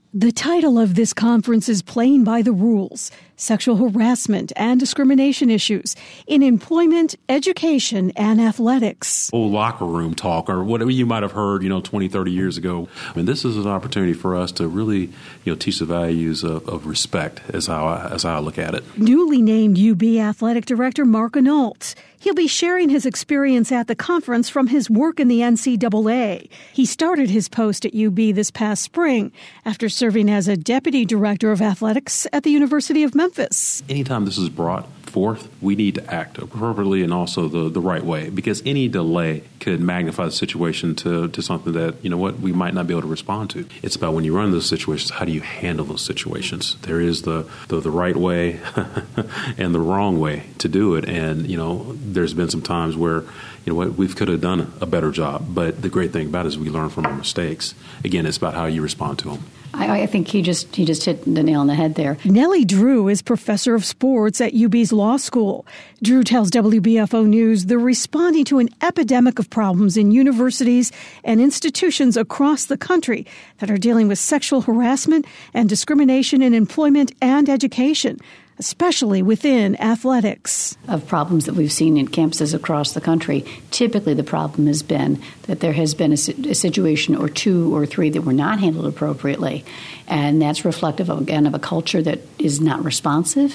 The title of this conference is Playing by the Rules: Sexual Harassment and Discrimination Issues in Employment, Education, and Athletics. Old locker room talk or whatever you might have heard, 20, 30 years ago. I mean, this is an opportunity for us to really, teach the values of respect as how I look at it. Newly named UB Athletic Director Mark Anault. He'll be sharing his experience at the conference from his work in the NCAA. He started his post at UB this past spring after serving as a deputy director of athletics at the University of Memphis. Anytime this is brought forth, we need to act appropriately and also the right way, because any delay could magnify the situation to something that, we might not be able to respond to. It's about when you run those situations, how do you handle those situations? There is the right way and the wrong way to do it. And, there's been some times where, we could have done a better job. But the great thing about it is we learn from our mistakes. Again, it's about how you respond to them. I think he just hit the nail on the head there. Nellie Drew is professor of sports at UB's law school. Drew tells WBFO News they're responding to an epidemic of problems in universities and institutions across the country that are dealing with sexual harassment and discrimination in employment and education, especially within athletics. Of problems that we've seen in campuses across the country, typically the problem has been that there has been a situation or two or three that were not handled appropriately. And that's reflective, again, of a culture that is not responsive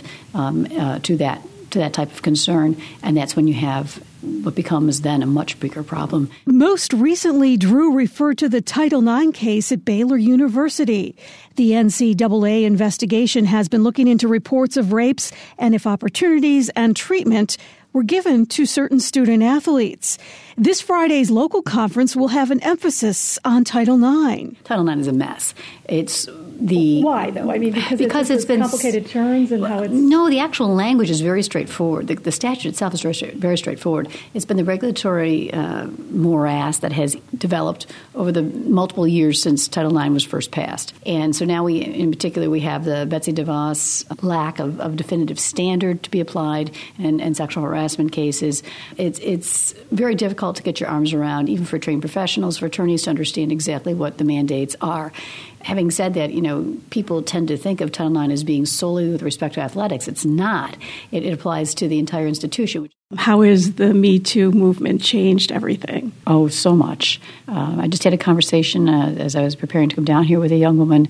to that type of concern. And that's when you have what becomes then a much bigger problem. Most recently, Drew referred to the Title IX case at Baylor University. The NCAA investigation has been looking into reports of rapes and if opportunities and treatment were given to certain student athletes. This Friday's local conference will have an emphasis on Title IX. Title IX is a mess. It's Why, though? I mean, because it's been complicated terms and how it's... No, the actual language is very straightforward. The statute itself is very straightforward. It's been the regulatory morass that has developed over the multiple years since Title IX was first passed. And so now in particular, we have the Betsy DeVos lack of definitive standard to be applied in sexual harassment cases. It's very difficult to get your arms around, even for trained professionals, for attorneys to understand exactly what the mandates are. Having said that, people tend to think of Title IX as being solely with respect to athletics. It's not. It applies to the entire institution. How has the Me Too movement changed everything? Oh, so much. I just had a conversation as I was preparing to come down here with a young woman,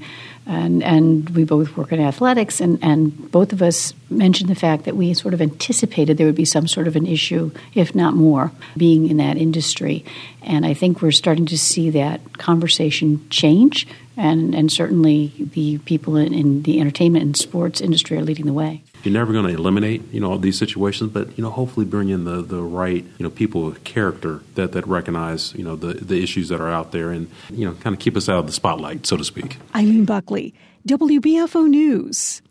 and we both work in athletics, and both of us mentioned the fact that we sort of anticipated there would be some sort of an issue, if not more, being in that industry. And I think we're starting to see that conversation change, and certainly the people in the entertainment and sports industry are leading the way. You're never going to eliminate, all these situations, but, hopefully bring in the right, people with character that recognize, the issues that are out there and, kind of keep us out of the spotlight, so to speak. Eileen Buckley, WBFO News.